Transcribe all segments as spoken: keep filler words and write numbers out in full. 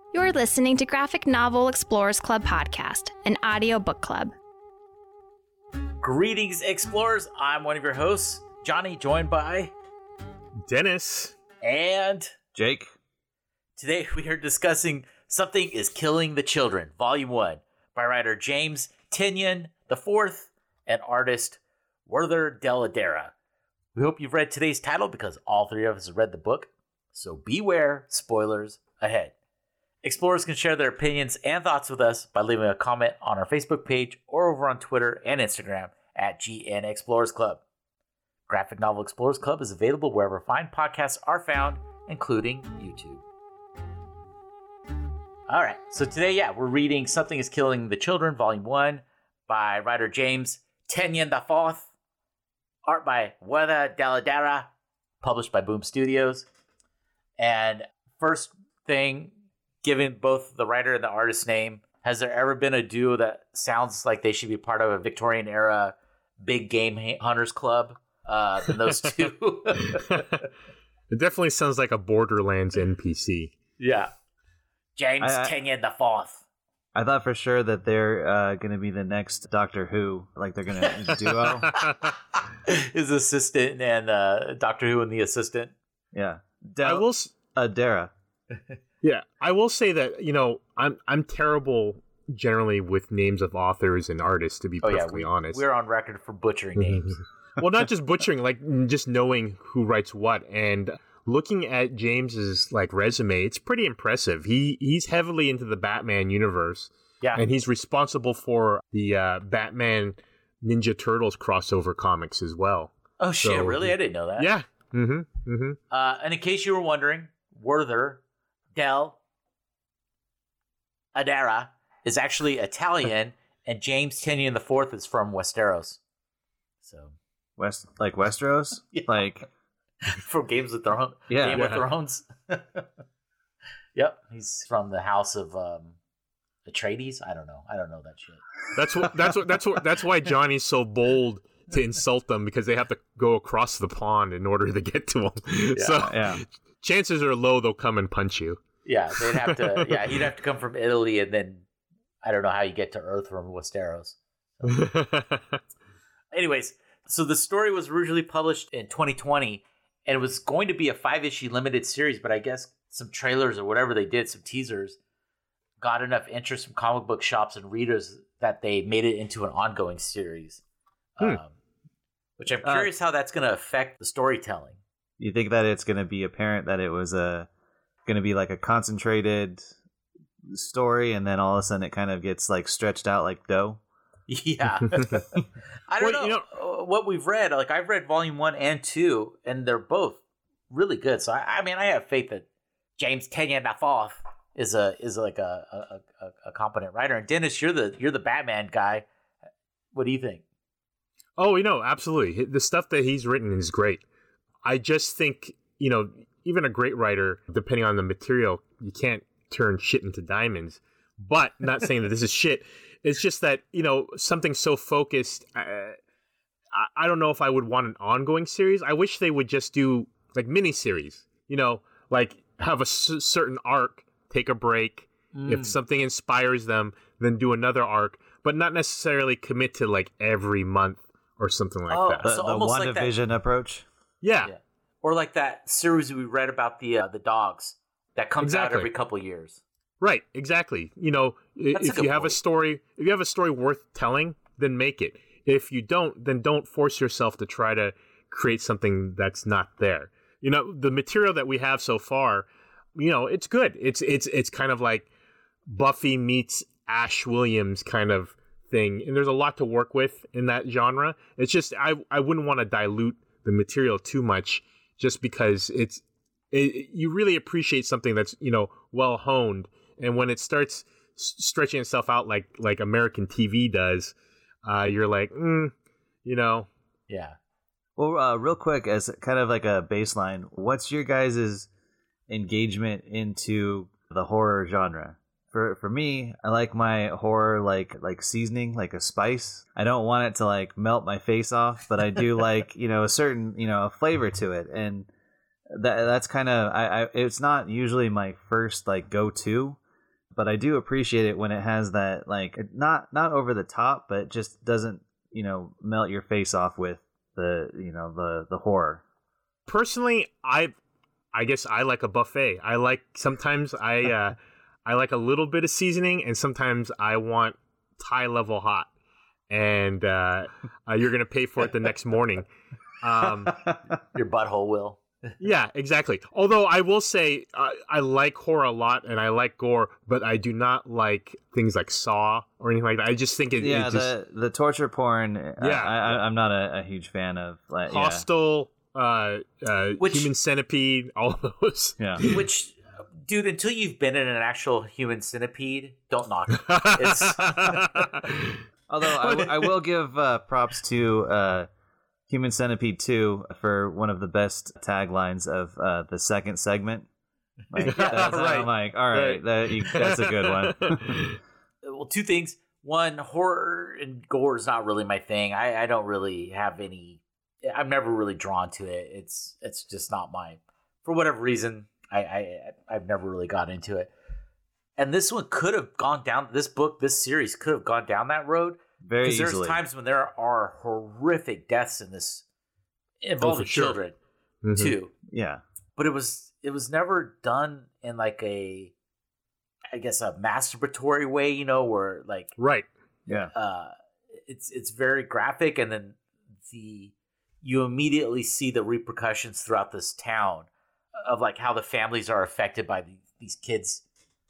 You're listening to Graphic Novel Explorers Club podcast, an audio book club. Greetings, explorers. I'm one of your hosts, Johnny, joined by Dennis and Jake. Today we are discussing Something is Killing the Children, Volume one, by writer James Tynion the fourth and artist Werther Dell'Edera. We hope you've read today's title because all three of us have read the book, so beware spoilers ahead. Explorers can share their opinions and thoughts with us by leaving a comment on our Facebook page or over on Twitter and Instagram at G N Explorers Club. Graphic Novel Explorers Club is available wherever fine podcasts are found, including YouTube. All right, so today, yeah, we're reading Something is Killing the Children, Volume one, by writer James Tynion the fourth, art by Werther Dell'Edera, published by Boom Studios. And first thing, given both the writer and the artist's name, has there ever been a duo that sounds like they should be part of a Victorian-era big game hunters club uh, than those two? It definitely sounds like a Borderlands N P C. Yeah. James I, I, Tynion the fourth. I thought for sure that they're uh, going to be the next Doctor Who, like they're going to duo. His assistant and uh, Doctor Who and the assistant. Yeah. Del- I will s- Adera. Yeah, I will say that, you know, I'm I'm terrible generally with names of authors and artists, to be oh, perfectly yeah, we, honest. We're on record for butchering names. Well, not just butchering, like just knowing who writes what. And looking at James's like resume, it's pretty impressive. He he's heavily into the Batman universe. Yeah. And he's responsible for the uh, Batman Ninja Turtles crossover comics as well. Oh shit, so, really? I didn't know that. Yeah. Mm-hmm. Mm-hmm. Uh, and in case you were wondering, Werther Dell'Edera is actually Italian, and James Tynion the fourth is from Westeros. So West, like Westeros, yeah. like from Games of Thrones. Yeah, Game yeah. of Thrones. Yep, he's from the house of um, Atreides. I don't know. I don't know that shit. That's what. That's what. That's what. That's why Johnny's so bold to insult them, because they have to go across the pond in order to get to him. Yeah. So yeah. chances are low they'll come and punch you. Yeah, they'd have to. Yeah, he'd have to come from Italy, and then I don't know how you get to Earth from Westeros. Anyways, so the story was originally published in twenty twenty, and it was going to be a five-issue limited series, but I guess some trailers or whatever they did, some teasers, got enough interest from comic book shops and readers that they made it into an ongoing series. Hmm. Um, which I'm curious uh, how that's going to affect the storytelling. You think that it's going to be apparent that it was a going to be like a concentrated story, and then all of a sudden it kind of gets like stretched out like dough? Yeah. I don't well, know, you know what we've read. Like, I've read volume one and two, and they're both really good. So, I, I mean, I have faith that James Tynion the fourth is a is like a, a, a, a competent writer. And Dennis, you're the you're the Batman guy. What do you think? Oh, you know, absolutely. The stuff that he's written is great. I just think, you know, even a great writer, depending on the material, you can't turn shit into diamonds. But not saying that this is shit. It's just that, you know, something so focused, uh, I, I don't know if I would want an ongoing series. I wish they would just do like mini-series, you know, like have a c- certain arc, take a break. Mm. If something inspires them, then do another arc, but not necessarily commit to like every month or something like oh, that. The, so the almost one like division that, approach? Yeah. yeah. Or like that series we read about the uh, the dogs that comes exactly. out every couple of years. Right, exactly. You know, That's if you have point. a story, if you have a story worth telling, then make it. If you don't, then don't force yourself to try to create something that's not there. You know, the material that we have so far, you know, it's good. It's it's it's kind of like Buffy meets Ash Williams kind of thing, and there's a lot to work with in that genre. It's just I I wouldn't want to dilute the material too much, just because it's it, you really appreciate something that's, you know, well honed. And when it starts s- stretching itself out like like American T V does, uh, you're like, mm, you know. Yeah. Well, uh, real quick, as kind of like a baseline, what's your guys' engagement into the horror genre? For for me, I like my horror like like seasoning, like a spice. I don't want it to like melt my face off, but I do like, you know, a certain, you know, a flavor to it, and that that's kind of I, I it's not usually my first like go to. but I do appreciate it when it has that, like, not not over the top, but it just doesn't, you know, melt your face off with the, you know, the the horror. Personally, I I guess I like a buffet. I like sometimes I uh, I like a little bit of seasoning, and sometimes I want Thai level hot, and uh, uh, you're gonna pay for it the next morning. Um, Your butthole will. Yeah, exactly. Although I will say uh, I like horror a lot and I like gore, but I do not like things like Saw or anything like that. I just think it, yeah, it just the the torture porn. Yeah, I, I, I'm not a, a huge fan of. Like, Hostel, yeah. uh, uh, Which, Human Centipede, all of those. Yeah. Which, dude, until you've been in an actual human centipede, don't knock it. It's... Although I, w- I will give uh, props to. Uh, Human Centipede two for one of the best taglines of uh, the second segment. Like, yeah, that's, right. I'm like, all right, right. That, you, that's a good one. Well, two things. One, horror and gore is not really my thing. I, I don't really have any. I'm never really drawn to it. It's it's just not my. For whatever reason, I, I I've never really got into it. And this one could have gone down. This book, this series could have gone down that road. Very Because there's easily. times when there are horrific deaths in this involving Oh, for sure. children Mhm. too. Yeah. But it was it was never done in like a I guess a masturbatory way, you know, where like Right. Yeah. uh it's it's very graphic, and then the you immediately see the repercussions throughout this town of like how the families are affected by the, these kids.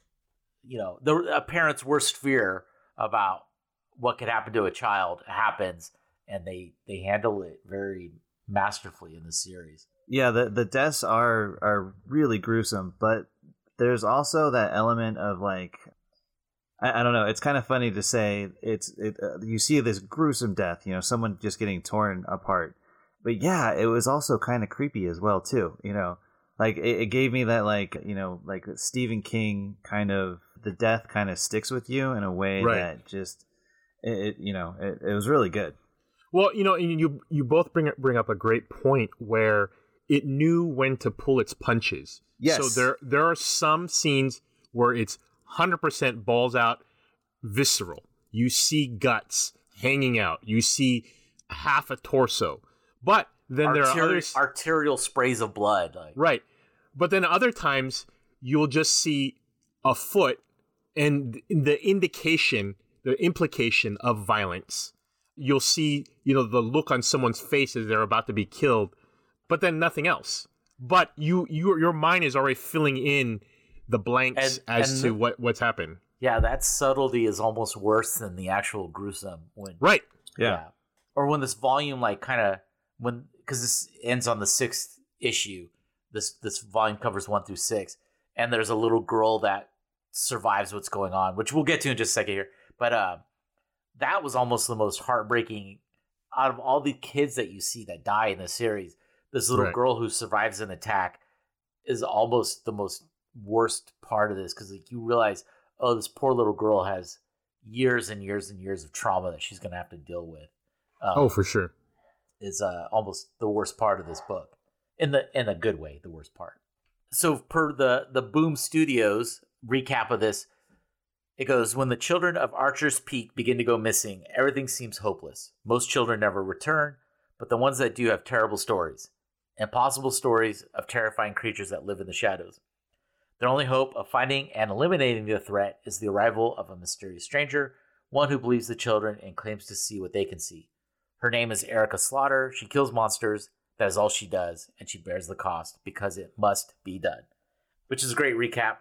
You know, the a parent's worst fear about what could happen to a child happens, and they they handle it very masterfully in the series. Yeah, the the deaths are are really gruesome, but there's also that element of like I, I don't know, it's kind of funny to say it's it uh, you see this gruesome death, you know, someone just getting torn apart. But yeah, it was also kind of creepy as well too, you know. Like it, it gave me that like, you know, like Stephen King kind of the death kind of sticks with you in a way Right. that just It, it you know it, it was really good. Well, you know, and you you both bring bring up a great point where it knew when to pull its punches. Yes. So there there are some scenes where it's one hundred percent balls out, visceral. You see guts hanging out. You see half a torso. But then there are Arteri- others arterial sprays of blood. Like, right. But then other times you'll just see a foot and the indication, the implication of violence. You'll see, you know, the look on someone's face as they're about to be killed, but then nothing else. But you, you your mind is already filling in the blanks And- as and to the- what, what's happened. Yeah, that subtlety is almost worse than the actual gruesome. When Right. Yeah. Or when this volume like kind of when because this ends on the sixth issue. This this volume covers one through six, and there's a little girl that survives what's going on, which we'll get to in just a second here. But uh, that was almost the most heartbreaking out of all the kids that you see that die in the series. This little Right. girl who survives an attack is almost the most worst part of this, because like you realize, oh, this poor little girl has years and years and years of trauma that she's going to have to deal with. Um, Oh, for sure. is uh, almost the worst part of this book, in the in a good way, the worst part. So per the the Boom Studios recap of this, it goes, when the children of Archer's Peak begin to go missing, everything seems hopeless. Most children never return, but the ones that do have terrible stories, impossible stories of terrifying creatures that live in the shadows. Their only hope of finding and eliminating the threat is the arrival of a mysterious stranger, one who believes the children and claims to see what they can see. Her name is Erica Slaughter. She kills monsters. That is all she does, and she bears the cost because it must be done. Which is a great recap,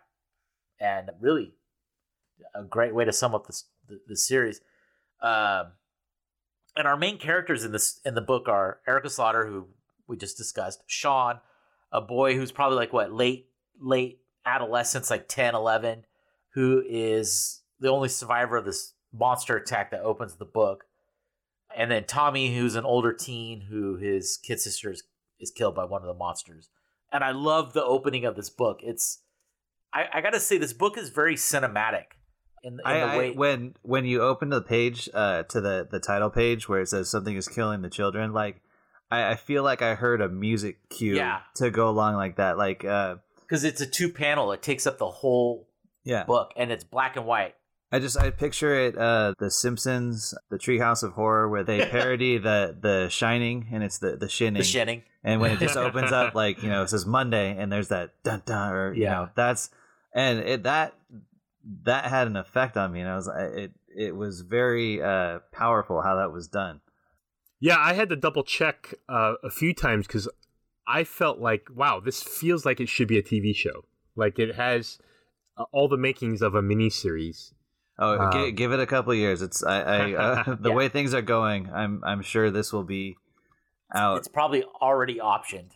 and really a great way to sum up this the, the series. Um, and our main characters in this in the book are Erica Slaughter, who we just discussed, Sean, a boy who's probably like what late late adolescence, like ten, eleven, who is the only survivor of this monster attack that opens the book. And then Tommy, who's an older teen who his kid sister is, is killed by one of the monsters. And I love the opening of this book. It's, I, I gotta say, this book is very cinematic in, in I, the way. I, when when you open the page uh, to the, the title page where it says something is killing the children, like I, I feel like I heard a music cue Yeah. to go along like that. Like, uh, Because it's a two panel, it takes up the whole Yeah. book, and it's black and white. I just I picture it, uh, The Simpsons, the Treehouse of Horror, where they parody the the Shining, and it's the the Shining. The Shining. And when it just opens up, like, you know, it says Monday, and there's that dun dun, or you Yeah. know, that's and it that that had an effect on me, and I was it it was very uh, powerful how that was done. Yeah, I had to double check uh, a few times because I felt like, wow, this feels like it should be a T V show. Like it has uh, all the makings of a miniseries. Oh, Um, g- give it a couple of years. It's I, I uh, the Yeah. way things are going. I'm I'm sure this will be out. It's probably already optioned.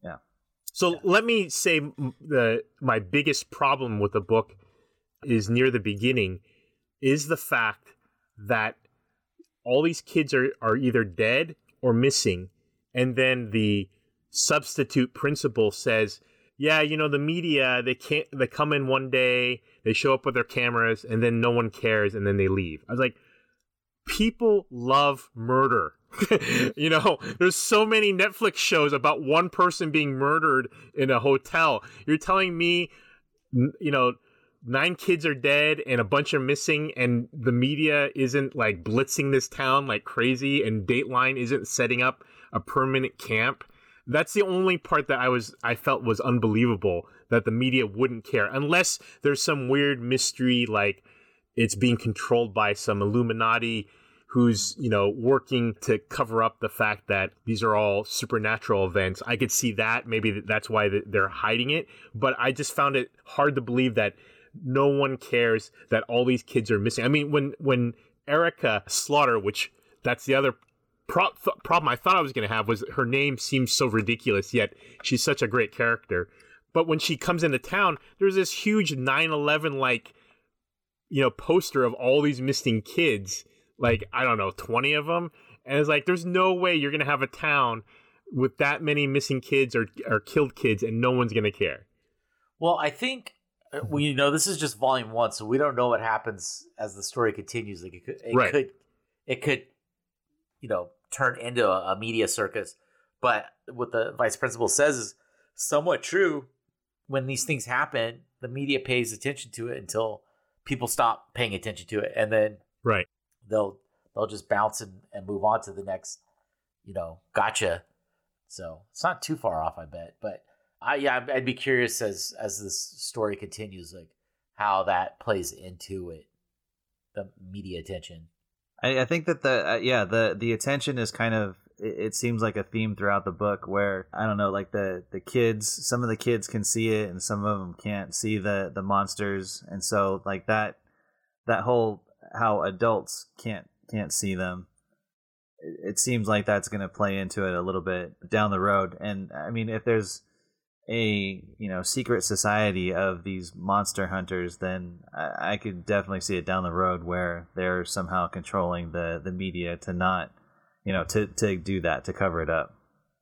So let me say m- the my biggest problem with the book is near the beginning is the fact that all these kids are, are either dead or missing, and then the substitute principal says, yeah, you know, the media, they can't they come in one day, they show up with their cameras, and then no one cares, and then they leave. I was like, people love murder. You know, there's so many Netflix shows about one person being murdered in a hotel. You're telling me, n- you know, nine kids are dead and a bunch are missing, and the media isn't like blitzing this town like crazy, and Dateline isn't setting up a permanent camp. That's the only part that I was I felt was unbelievable, that the media wouldn't care, unless there's some weird mystery like it's being controlled by some Illuminati who's, you know, working to cover up the fact that these are all supernatural events. I could see that. Maybe that's why they're hiding it. But I just found it hard to believe that no one cares that all these kids are missing. I mean, when, when Erica Slaughter, which that's the other pro- th- problem I thought I was going to have, was her name seems so ridiculous, yet she's such a great character. But when she comes into town, there's this huge nine eleven like, you know, poster of all these missing kids. Like, I don't know, twenty of them. And it's like, there's no way you're going to have a town with that many missing kids or, or killed kids and no one's going to care. Well, I think, well, you know, this is just volume one, so we don't know what happens as the story continues. Like, it could, it Right. could, it could, you know, turn into a, a media circus. But what the vice principal says is somewhat true. When these things happen, the media pays attention to it until people stop paying attention to it, and then Right. they'll they'll just bounce and, and move on to the next, you know, gotcha. So it's not too far off, I bet. But I yeah, I'd, I'd be curious as as this story continues, like how that plays into it, the media attention. I, I think that the uh, yeah the the attention is kind of it, it seems like a theme throughout the book where I don't know, like the the kids, some of the kids can see it and some of them can't see the the monsters, and so like that that whole how adults can't can't see them. It, it seems like that's going to play into it a little bit down the road. And I mean, if there's a you know secret society of these monster hunters, then I, I could definitely see it down the road where they're somehow controlling the the media to not you know to to do that, to cover it up.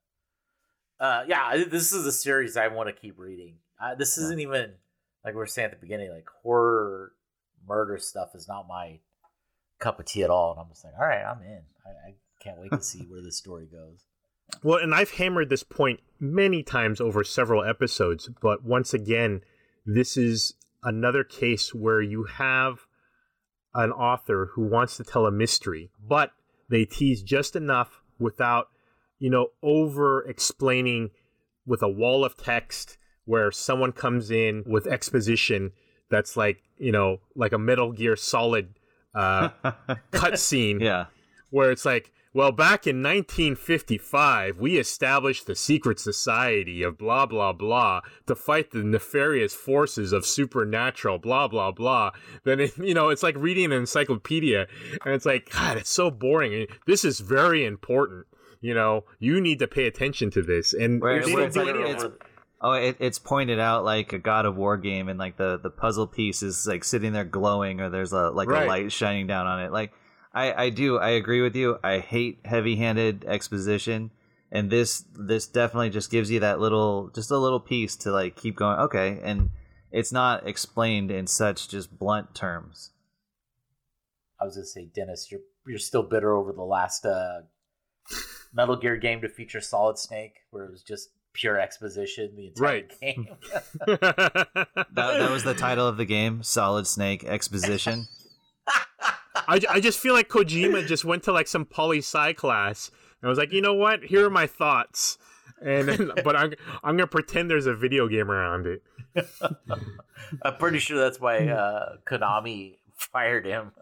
Uh, yeah, this is a series I want to keep reading. Uh, this isn't Yeah. even like we were saying at the beginning, like horror murder stuff is not my cup of tea at all. And I'm just like, all right, I'm in. I, I can't wait to see where this story goes. Well, and I've hammered this point many times over several episodes, but once again, this is another case where you have an author who wants to tell a mystery, but they tease just enough without, you know, over explaining with a wall of text where someone comes in with exposition that's like, you know, like a Metal Gear Solid uh, cutscene. Yeah. Where it's like, well, back in nineteen fifty-five, we established the secret society of blah, blah, blah to fight the nefarious forces of supernatural, blah, blah, blah. Then, it, you know, it's like reading an encyclopedia, and it's like, God, it's so boring. This is very important. You know, you need to pay attention to this. And Where- they where don't it's do like- any of it's- it. Oh, it, it's pointed out like a God of War game, and like the, the puzzle piece is like sitting there glowing, or there's a like Right. a light shining down on it. Like I, I do, I agree with you. I hate heavy-handed exposition, and this this definitely just gives you that little, just a little piece to like keep going. Okay, and it's not explained in such just blunt terms. I was gonna say, Dennis, you're you're still bitter over the last uh, Metal Gear game to feature Solid Snake, where it was just pure exposition the entire Right. game. That, that was the title of the game, Solid Snake Exposition. I, I just feel like Kojima just went to like some poli-sci class and was like, you know what? Here are my thoughts. And then, but I'm I'm gonna pretend there's a video game around it. I'm pretty sure that's why uh, Konami fired him.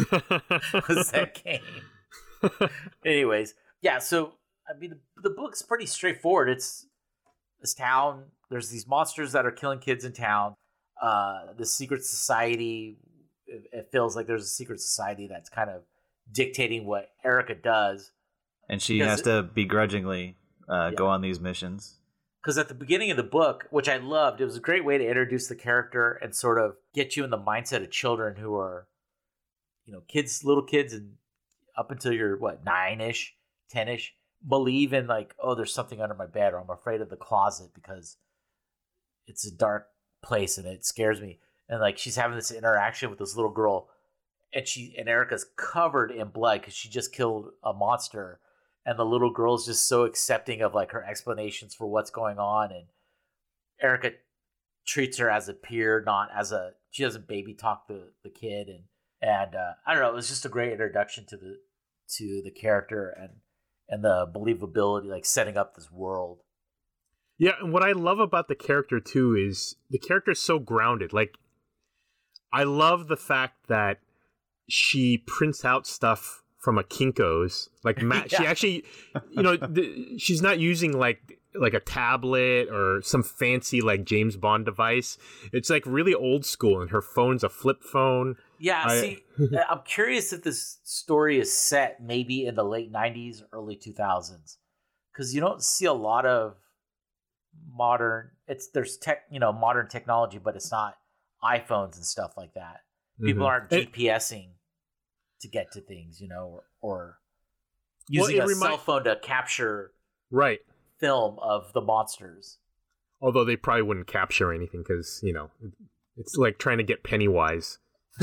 Was that game? Anyways, yeah. So I mean, the, the book's pretty straightforward. It's this town. There's these monsters that are killing kids in town. Uh, the secret society. It, it feels like there's a secret society that's kind of dictating what Erica does. And she Because has to begrudgingly uh, Yeah. go on these missions. Because at the beginning of the book, which I loved, it was a great way to introduce the character and sort of get you in the mindset of children who are, you know, kids, little kids, and up until you're, what, nine-ish, ten-ish, believe in, like, oh, there's something under my bed, or I'm afraid of the closet because it's a dark place and it scares me. And, like, she's having this interaction with this little girl, and she and Erica's covered in blood because she just killed a monster. And the little girl's just so accepting of like her explanations for what's going on, and Erica treats her as a peer, not as a. She doesn't baby talk the, the kid, and and uh, I don't know. It was just a great introduction to the to the character and and the believability, like setting up this world. Yeah, and what I love about the character too is the character is so grounded. Like, I love the fact that she prints out stuff from a Kinko's. Like, ma- Yeah. she actually, you know, th- she's not using like like a tablet or some fancy like James Bond device. It's like really old school, and her phone's a flip phone. Yeah, I- see, I'm curious if this story is set maybe in the late nineties, early two thousands, because you don't see a lot of modern. It's there's tech, you know, modern technology, but it's not iPhones and stuff like that. People Mhm. aren't It- GPSing to get to things, you know, or, or Well, using it a remi- cell phone to capture Right. film of the monsters. Although they probably wouldn't capture anything because, you know, it's like trying to get Pennywise.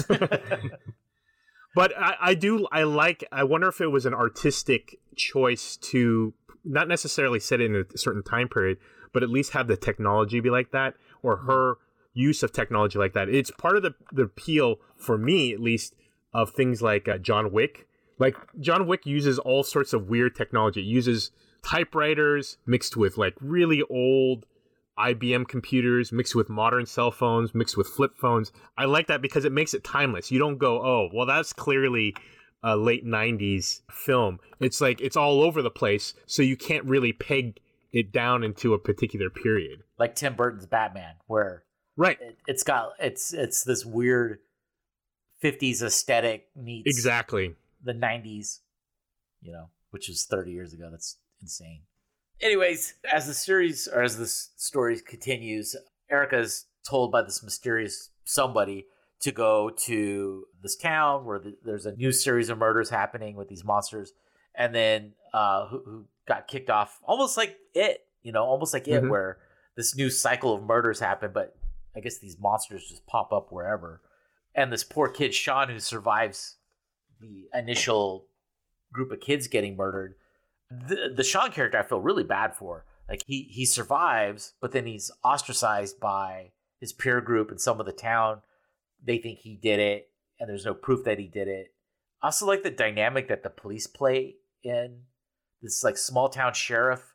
But I, I do, I like, I wonder if it was an artistic choice to not necessarily set it in a certain time period, but at least have the technology be like that, or her use of technology like that. It's part of the, the appeal, for me at least, of things like uh, John Wick. Like, John Wick uses all sorts of weird technology. It uses typewriters mixed with like really old I B M computers, mixed with modern cell phones, mixed with flip phones. I like that because it makes it timeless. You don't go, oh, well, that's clearly a late nineties film. It's like it's all over the place, so you can't really peg it down into a particular period. Like Tim Burton's Batman, where Right. it, it's got it's it's this weird fifties aesthetic meets Exactly. the nineties, you know, which is thirty years ago. That's insane. Anyways, as the series or as this story continues, Erica's told by this mysterious somebody to go to this town where the, there's a new series of murders happening with these monsters, and then uh, who, who got kicked off, almost like it, you know, almost like it, Mhm. where this new cycle of murders happen, but I guess these monsters just pop up wherever. And this poor kid, Sean, who survives the initial group of kids getting murdered, the, the Sean character I feel really bad for. Like, he, he survives, but then he's ostracized by his peer group and some of the town. They think he did it, and there's no proof that he did it. I also like the dynamic that the police play in this, like, small town sheriff.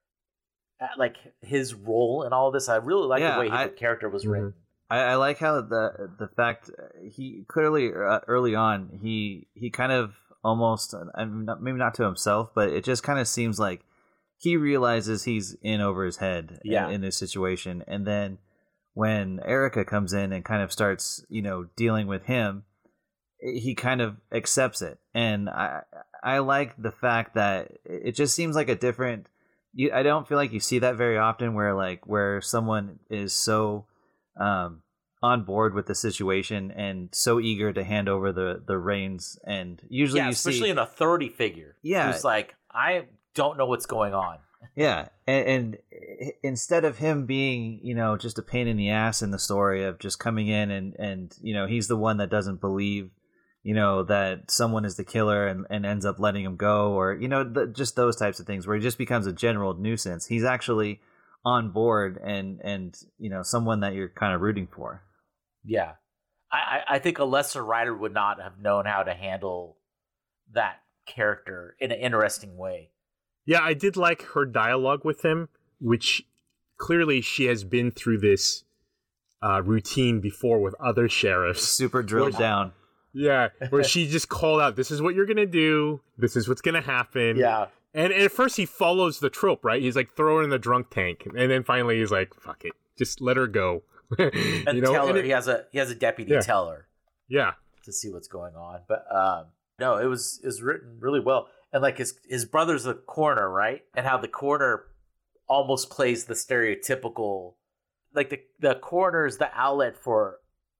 uh, Like, his role in all of this. I really like Yeah, the way I- the character was Mhm. written. I, I like how the the fact he clearly uh, early on he he kind of almost I'm not, maybe not to himself, but it just kind of seems like he realizes he's in over his head Yeah. in, in this situation, and then when Erica comes in and kind of starts you know dealing with him, he kind of accepts it, and I I like the fact that it just seems like a different. You, I don't feel like you see that very often, where like where someone is so um, on board with the situation and so eager to hand over the, the reins, and usually Yeah, you especially see, an authority figure. Yeah. Who's like, I don't know what's going on. yeah, and, and instead of him being you know just a pain in the ass in the story of just coming in and and you know he's the one that doesn't believe you know that someone is the killer and, and ends up letting him go, or you know the, just those types of things where he just becomes a general nuisance. He's actually on board and and you know someone that you're kind of rooting for. Yeah, I, I I think a lesser writer would not have known how to handle that character in an interesting way. Yeah, I did like her dialogue with him, which clearly she has been through this uh, routine before with other sheriffs. Super drilled Where- down. Yeah, where she just called out, this is what you're going to do, this is what's going to happen. Yeah. And, and at first he follows the trope, right? He's like, throw her in the drunk tank. And then finally he's like, fuck it, just let her go. And you know? tell And her, it- he has a he has a deputy Yeah. tell her yeah. to see what's going on. But um, no, it was it was written really well. And like his his brother's the coroner, right? And how the coroner almost plays the stereotypical, like the the coroner is the outlet for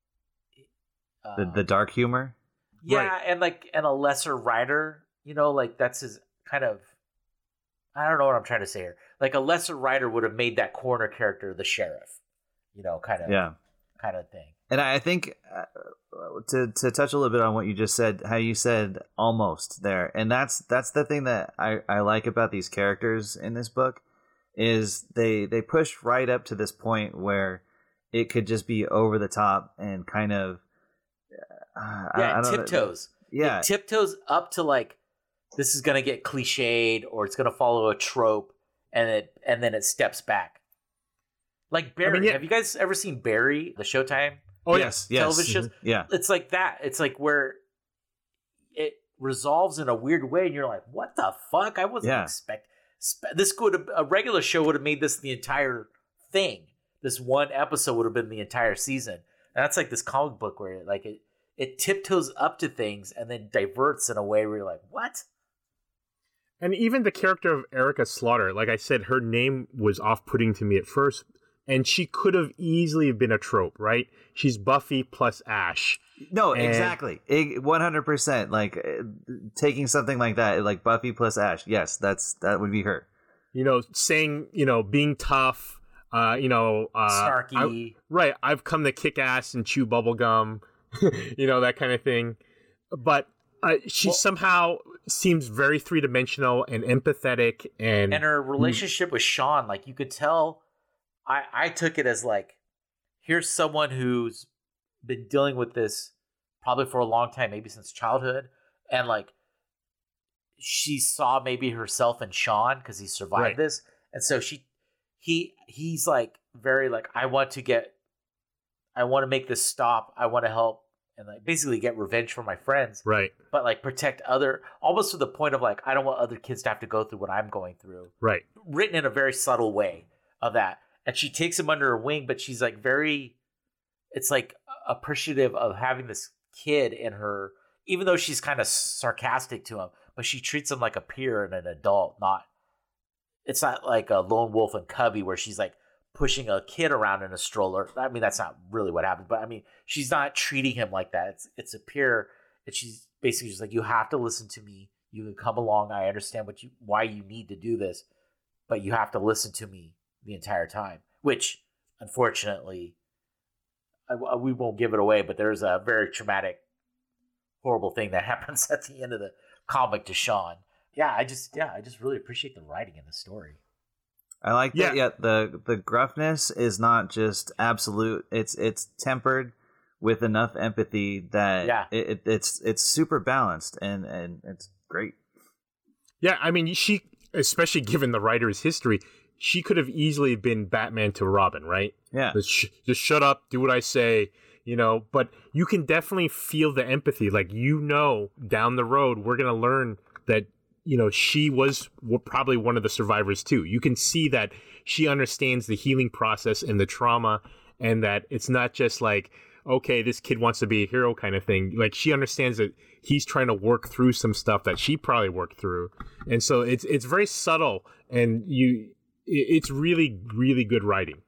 uh, The the dark humor. yeah, Right. and like and a lesser writer, you know, like that's his kind of. I don't know what I'm trying to say here. Like a lesser writer would have made that coroner character the sheriff, you know, kind of Yeah. kind of thing. And I think uh, to to touch a little bit on what you just said, how you said almost there, and that's that's the thing that I, I like about these characters in this book, is they they push right up to this point where it could just be over the top and kind of uh, I- Yeah, I don't know. tiptoes. Yeah, It tiptoes up to like this is gonna get cliched or it's gonna follow a trope, and it and then it steps back. Like Barry. I mean, yeah. Have you guys ever seen Barry, the Showtime Oh, yes, yes, television shows? Mhm. Yeah, It's like that. It's like where it resolves in a weird way, and you're like, "What the fuck? I wasn't Yeah. expect spe- this could have a regular show would have made this the entire thing. This one episode would have been the entire season." And that's like this comic book where it, like it it tiptoes up to things and then diverts in a way where you're like, "What?" And even the character of Erica Slaughter, like I said, her name was off-putting to me at first, and she could have easily been a trope, right? She's Buffy plus Ash. no, And- exactly, one hundred percent. Like uh, taking something like that, like Buffy plus Ash. Yes, that's that would be her. You know, saying, you know, being tough, uh, you know, uh, Snarky. I- right, I've come to kick ass and chew bubblegum, you know, that kind of thing. But uh, she Well- somehow seems very three-dimensional and empathetic, and, and her relationship with Sean, like you could tell, I I took it as like, here's someone who's been dealing with this probably for a long time, maybe since childhood, and like she saw maybe herself in Sean because he survived Right. this, and so she he he's like very like I want to get, I want to make this stop, I want to help. And like basically get revenge for my friends, right, but like protect other, almost to the point of like I don't want other kids to have to go through what I'm going through. right. Written in a very subtle way of that, and she takes him under her wing, but she's like very, it's like appreciative of having this kid in her, even though she's kind of sarcastic to him, but she treats him like a peer and an adult. Not, it's not like a lone wolf and cubby where she's like pushing a kid around in a stroller. I mean, that's not really what happened, but I mean, she's not treating him like that. It's it's a peer, and she's basically just like, you have to listen to me. You can come along. I understand what you why you need to do this, but you have to listen to me the entire time. Which, unfortunately, I, I- we won't give it away, but there's a very traumatic, horrible thing that happens at the end of the comic to Sean. Yeah, I just yeah, I just really appreciate the writing in the story. I like that. Yeah. Yeah, the the gruffness is not just absolute. It's it's tempered with enough empathy that Yeah. it, it, it's it's super balanced and and it's great. Yeah, I mean, she, especially given the writer's history, she could have easily been Batman to Robin, right? Yeah, Just, sh- just shut up, do what I say, you know. But you can definitely feel the empathy. Like, you know, down the road, we're going to learn that, you know, she was w- probably one of the survivors too. You can see that she understands the healing process and the trauma, and that it's not just like, okay, this kid wants to be a hero kind of thing. Like, she understands that he's trying to work through some stuff that she probably worked through. And so it's it's very subtle, and you it- it's really, really good writing.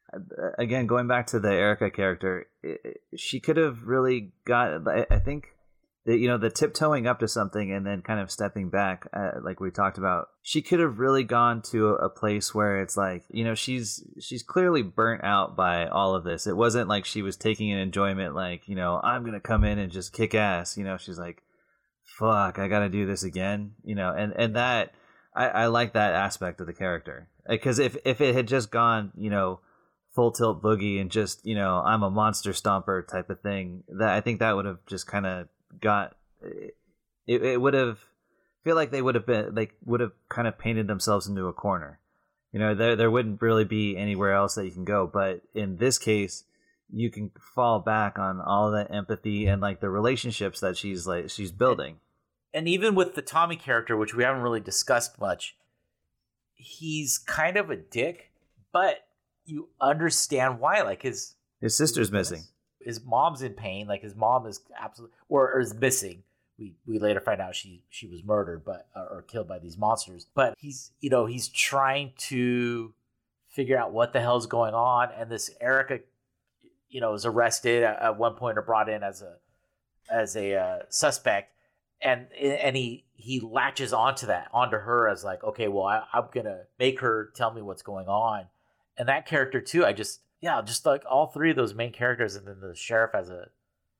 again, going back to the Erica character, it, it- she could have really got. I, I think that, you know, the tiptoeing up to something and then kind of stepping back, uh, like we talked about. She could have really gone to a, a place where it's like, you know, she's she's clearly burnt out by all of this. It wasn't like she was taking an enjoyment, like, you know, I'm gonna come in and just kick ass. You know, she's like, fuck, I gotta do this again. You know, and and that I, I like that aspect of the character. Because if if it had just gone, you know, full tilt boogie and just, you know, I'm a monster stomper type of thing, that I think that would have just kind of got it. It would have feel like they would have been like would have kind of painted themselves into a corner. You know, there there wouldn't really be anywhere else that you can go. But in this case, you can fall back on all that empathy and like the relationships that she's like she's building. And even with the Tommy character, which we haven't really discussed much, he's kind of a dick, but you understand why. Like his his sister's his, missing. His mom's in pain. Like his mom is absolutely or, or is missing. We we later find out she she was murdered, but or killed by these monsters. But he's you know he's trying to figure out what the hell's going on, and this Erica, you know, is arrested at, at one point or brought in as a as a uh, suspect, and and he he latches onto that onto her as like, okay, well I, I'm gonna make her tell me what's going on, and that character too. I just yeah, just like all three of those main characters, and then the sheriff as a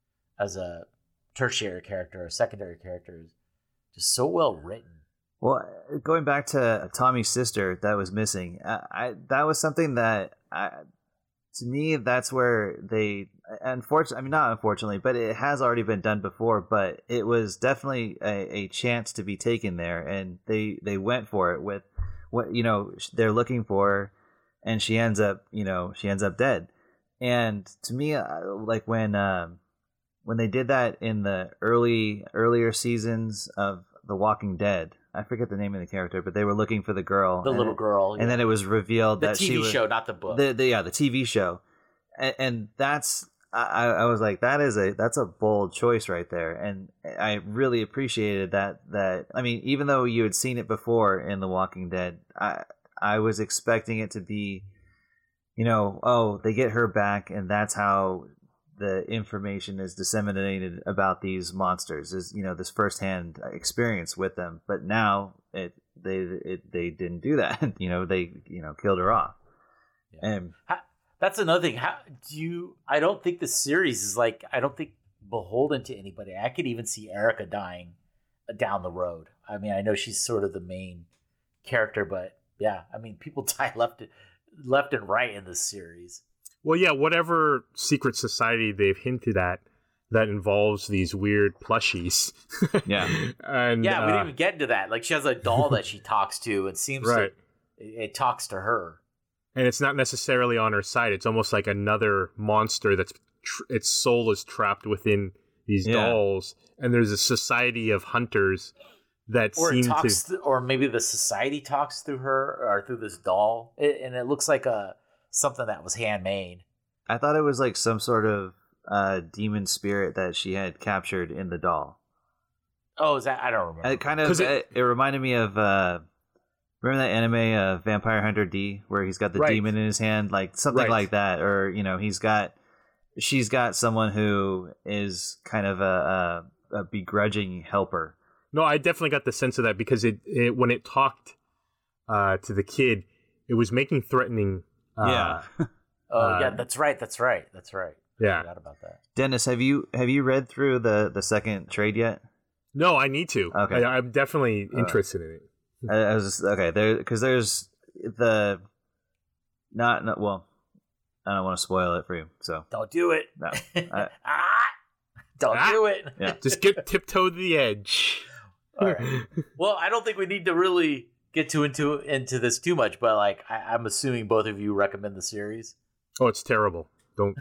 as a tertiary character or secondary character is just so well written. Well, going back to Tommy's sister that was missing, I, I that was something that I, to me, that's where they, unfortunately, I mean, not unfortunately, but it has already been done before, but it was definitely a, a chance to be taken there, and they, they went for it with what, you know, they're looking for her, and she ends up, you know, she ends up dead. And to me, like when, um, when they did that in the early earlier seasons of The Walking Dead, I forget the name of the character, but they were looking for the girl, the little it, girl, yeah. And then it was revealed the that T V she was show, not the book. The, the yeah, the T V show, and, and that's I, I was like, that is a that's a bold choice right there, and I really appreciated that. That I mean, even though you had seen it before in The Walking Dead, I I was expecting it to be, you know, oh, they get her back, and that's how the information is disseminated about these monsters, is, you know, this firsthand experience with them. But now it they it, they didn't do that. you know, they you know killed her off. Yeah. And How, that's another thing. How do you? I don't think the series is like. I don't think beholden to anybody. I could even see Erica dying down the road. I mean, I know she's sort of the main character, but yeah, I mean, people die left left and right in this series. Well, yeah, whatever secret society they've hinted at that involves these weird plushies. Yeah. and Yeah, we uh, didn't even get into that. Like, she has a doll that she talks to, and seems right. to, it, it talks to her. And it's not necessarily on her side. It's almost like another monster that's tr- its soul is trapped within these Yeah. dolls. And there's a society of hunters that Or seem it talks, to... th- or maybe the society talks through her, or through this doll. It, and it looks like a something that was handmade. I thought it was like some sort of uh, demon spirit that she had captured in the doll. Oh, is that? I don't remember. It kind of it, it, it reminded me of uh, remember that anime uh, Vampire Hunter D, where he's got the right. demon in his hand, like something right. like that, or you know, he's got she's got someone who is kind of a, a, a begrudging helper. No, I definitely got the sense of that because it, it when it talked uh, to the kid, it was making threatening. Uh, yeah. oh uh, yeah, that's right. That's right. That's right. Yeah. I forgot about that. Dennis, have you have you read through the, the second trade yet? No, I need to. Okay. I, I'm definitely interested in it. I, I was just, okay there because there's the not, not well. I don't want to spoil it for you, so Don't do it. No. I, ah, don't Ah. do it. yeah. Just get tiptoe to the edge. All right. Well, I don't think we need to really get too into into this too much, but like I, I'm assuming both of you recommend the series. Oh, it's terrible. Don't.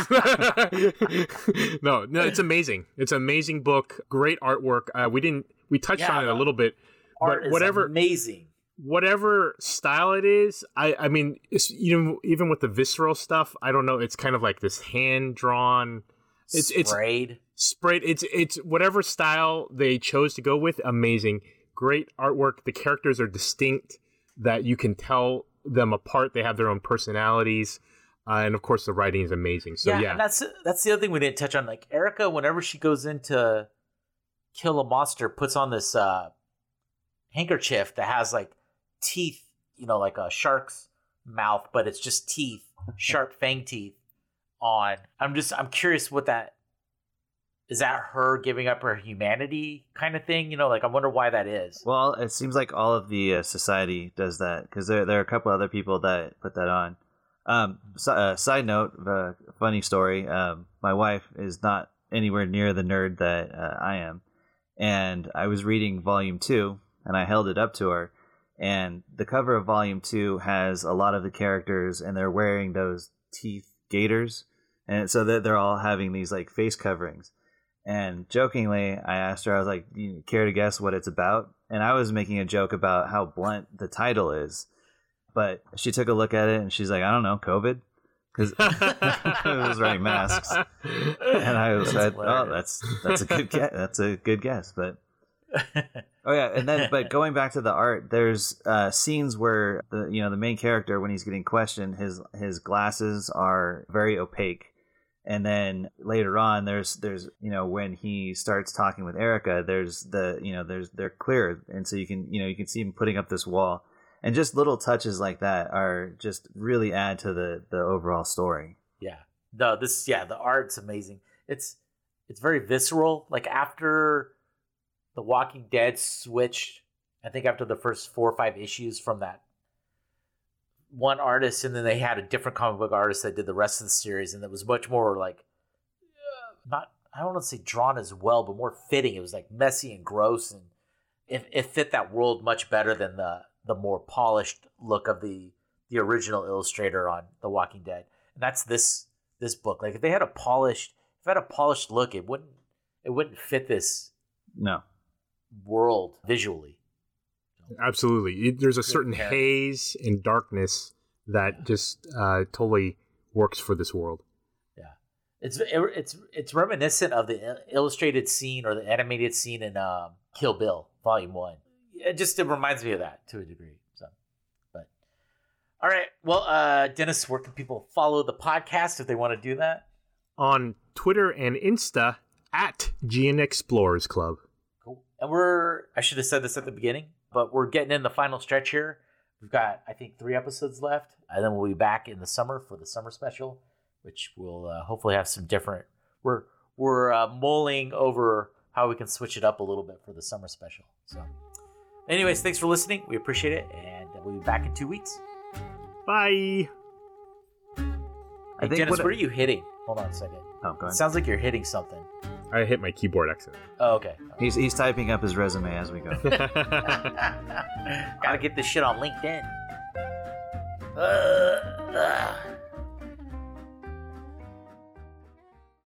no, no, it's amazing. It's an amazing book. Great artwork. Uh, we didn't. We touched Yeah, on it a the little bit, Art but is whatever, amazing. whatever style it is. I, I mean, it's, even even with the visceral stuff, I don't know. It's kind of like this hand drawn. It's Sprayed. it's sprayed. It's it's whatever style they chose to go with. Amazing. Great artwork. The characters are distinct. That you can tell them apart. They have their own personalities. Uh, and of course, the writing is amazing. So yeah, yeah, and that's that's the other thing we didn't touch on. Like Erica, whenever she goes in to kill a monster, puts on this uh, handkerchief that has like teeth, you know, like a shark's mouth, but it's just teeth, sharp fang teeth on. I'm just I'm curious what that is that her giving up her humanity kind of thing? You know, like I wonder why that is. Well, it seems like all of the uh, society does that because there there are a couple other people that put that on. Um, so, uh, side note, uh, funny story. Um, my wife is not anywhere near the nerd that uh, I am, and I was reading volume two, and I held it up to her, and the cover of volume two has a lot of the characters, and they're wearing those teeth gaiters, and so they're, they're all having these like face coverings. And jokingly, I asked her, I was like, "Do you care to guess what it's about?" And I was making a joke about how blunt the title is. But she took a look at it and she's like, I don't know, COVID? Because it was wearing masks. And I was like, oh, that's that's a good guess. That's a good guess. But oh yeah, and then but going back to the art, there's uh, scenes where the you know the main character, when he's getting questioned, his his glasses are very opaque. And then later on, there's there's you know when he starts talking with Erica, there's the you know there's they're clear, and so you can you know you can see him putting up this wall. And just little touches like that are just really add to the, the overall story. Yeah. No, this yeah, the art's amazing. It's it's very visceral. Like after The Walking Dead switched, I think after the first four or five issues from that one artist, and then they had a different comic book artist that did the rest of the series, and it was much more like uh, not I don't want to say drawn as well, but more fitting. It was like messy and gross, and it, it fit that world much better than the the more polished look of the the original illustrator on The Walking Dead. And that's this this book. Like if they had a polished if it had a polished look, it wouldn't it wouldn't fit this no world visually. Absolutely. It, there's a certain haze and darkness that yeah. just uh, totally works for this world. Yeah. It's it's it's reminiscent of the illustrated scene or the animated scene in um, Kill Bill Volume one. It just it reminds me of that to a degree. So, but all right. Well, uh, Dennis, where can people follow the podcast if they want to do that? On Twitter and Insta at G N Explorers Club. Cool. And we're I should have said this at the beginning, but we're getting in the final stretch here. We've got I think three episodes left, and then we'll be back in the summer for the summer special, which will uh, hopefully have some different. We're we're uh, mulling over how we can switch it up a little bit for the summer special. So. Anyways, thanks for listening. We appreciate it, and we'll be back in two weeks. Bye. Hey, I think Dennis, what what are you hitting? Hold on a second. Oh, go It ahead. sounds like you're hitting something. I hit my keyboard accident. Oh, okay. He's he's typing up his resume as we go. Gotta get this shit on LinkedIn. Uh, uh.